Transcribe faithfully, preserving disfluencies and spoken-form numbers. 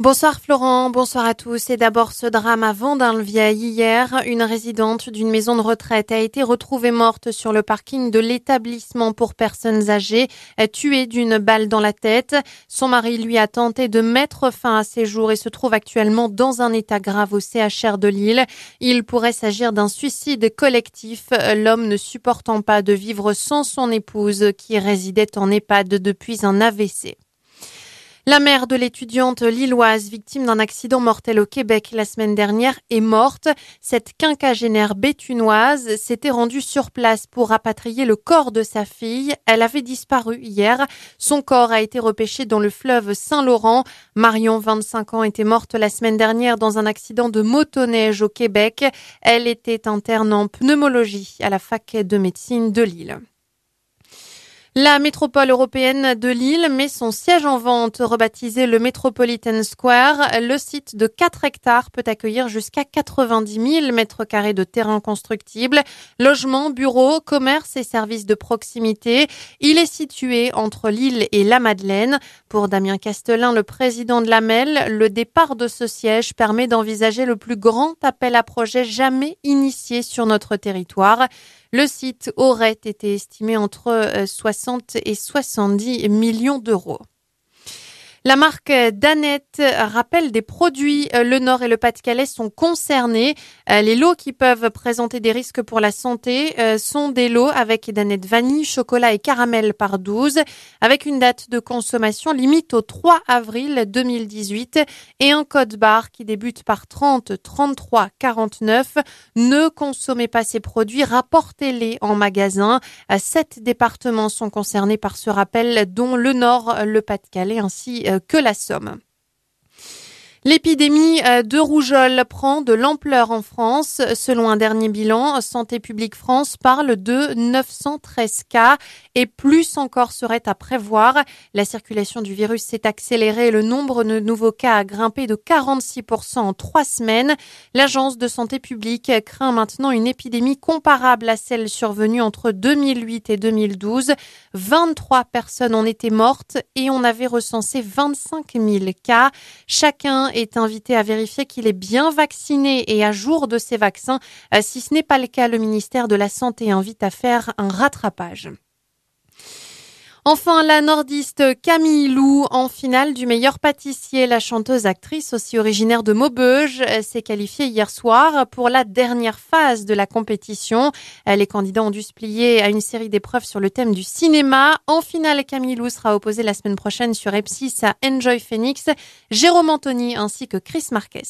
Bonsoir Florent, bonsoir à tous. Et d'abord ce drame à Vendin-le-Vieil. Hier, une résidente d'une maison de retraite a été retrouvée morte sur le parking de l'établissement pour personnes âgées, tuée d'une balle dans la tête. Son mari lui a tenté de mettre fin à ses jours et se trouve actuellement dans un état grave au C H R de Lille. Il pourrait s'agir d'un suicide collectif, l'homme ne supportant pas de vivre sans son épouse qui résidait en EHPAD depuis un A V C. La mère de l'étudiante lilloise victime d'un accident mortel au Québec la semaine dernière est morte. Cette quinquagénaire béthunoise s'était rendue sur place pour rapatrier le corps de sa fille. Elle avait disparu hier. Son corps a été repêché dans le fleuve Saint-Laurent. Marion, vingt-cinq ans, était morte la semaine dernière dans un accident de motoneige au Québec. Elle était interne en pneumologie à la fac de médecine de Lille. La métropole européenne de Lille met son siège en vente, rebaptisé le Metropolitan Square. Le site de quatre hectares peut accueillir jusqu'à quatre-vingt-dix mille mètres carrés de terrain constructible, logements, bureaux, commerces et services de proximité. Il est situé entre Lille et la Madeleine. Pour Damien Castelin, le président de l'A M E L, le départ de ce siège permet d'envisager le plus grand appel à projet jamais initié sur notre territoire. Le site aurait été estimé entre soixante et soixante-dix millions d'euros. La marque Danette rappelle des produits. Le Nord et le Pas-de-Calais sont concernés. Les lots qui peuvent présenter des risques pour la santé sont des lots avec Danette vanille, chocolat et caramel par douze, avec une date de consommation limite au trois avril deux mille dix-huit et un code barre qui débute par trente, trente-trois, quarante-neuf. Ne consommez pas ces produits, rapportez-les en magasin. Sept départements sont concernés par ce rappel, dont le Nord, le Pas-de-Calais ainsi que la Somme. L'épidémie de rougeole prend de l'ampleur en France. Selon un dernier bilan, Santé publique France parle de neuf cent treize cas et plus encore serait à prévoir. La circulation du virus s'est accélérée et le nombre de nouveaux cas a grimpé de quarante-six pour cent en trois semaines. L'Agence de santé publique craint maintenant une épidémie comparable à celle survenue entre deux mille huit et deux mille douze. vingt-trois personnes en étaient mortes et on avait recensé vingt-cinq mille cas. Chacun est invité à vérifier qu'il est bien vacciné et à jour de ses vaccins. Si ce n'est pas le cas, le ministère de la Santé invite à faire un rattrapage. Enfin, la nordiste Camille Lou en finale du meilleur pâtissier. La chanteuse actrice, aussi originaire de Maubeuge, s'est qualifiée hier soir pour la dernière phase de la compétition. Les candidats ont dû se plier à une série d'épreuves sur le thème du cinéma. En finale, Camille Lou sera opposée la semaine prochaine sur M six à Enjoy Phoenix, Jérôme Anthony ainsi que Chris Marquez.